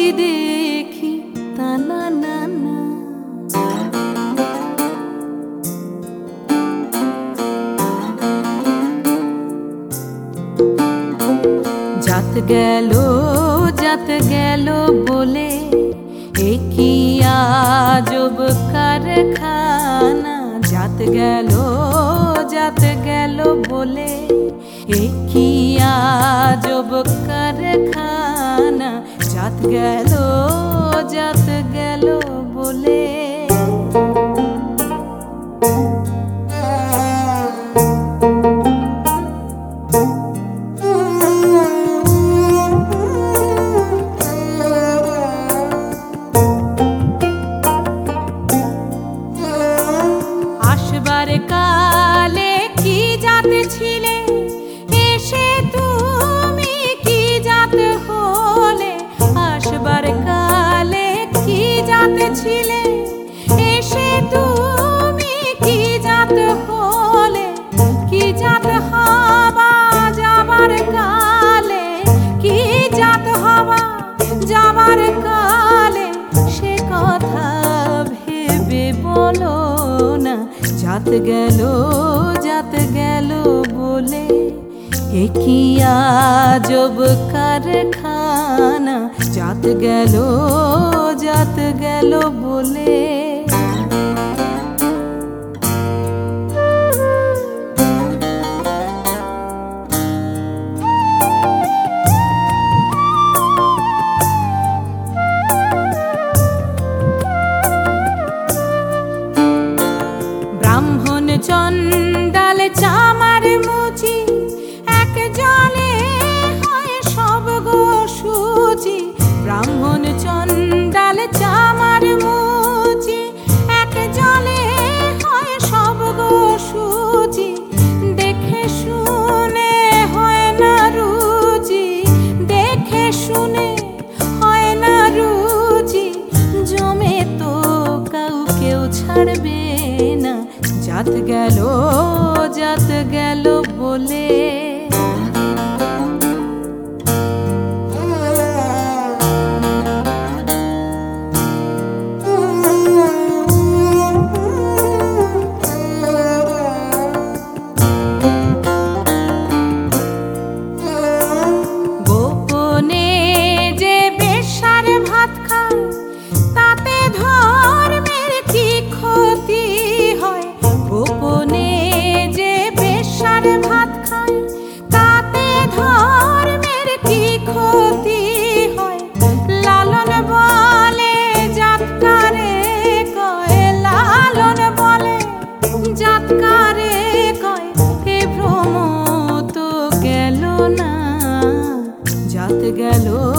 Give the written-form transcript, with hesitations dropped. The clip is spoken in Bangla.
দেখি তা না না না। জাত গেল বলে এ কি আজব কারখানা। জাত গেল বলে এ কি আজব কারখানা। জাত গেল বলে আসবার কালে কি জাত ছিলে, এসে তুমি কি জাত হলে। আসবার কালে কি জাত ছিলে, এসে তুমি কি জাত হলে। কি জাত হবা যাবার কালে, কি জাত হবা যাবার কালে, সে কথা ভেবে বলো না। জাত গেল বলে এ কি আজব কারখানা। জাত গেল বলে ব্রাহ্মণ চণ্ডাল চামার মুচি, এক জলে হয় সব গো শুচি। ব্রাহ্মণ চণ্ডাল চামার মুচি, এক জলে হয় সব গো শুচি। দেখে শুনে হয় না রুচি, দেখে শুনে হয় না রুচি। জমে তো কাউকেও ছাড়বে না। জাত গেল বলে গোপনে যে বেশ্যার ভাত খায়, তাতে ধর্মের কি ক্ষতি হয়। গোপনে যে বেশ্যার ভাত খায়, তাতে ধর্মের কি ক্ষতি হয়। লালন বলে জাতকারে কয়, লালন বলে জাতকারে কয়, এ ভ্রম তো গেল না। জাত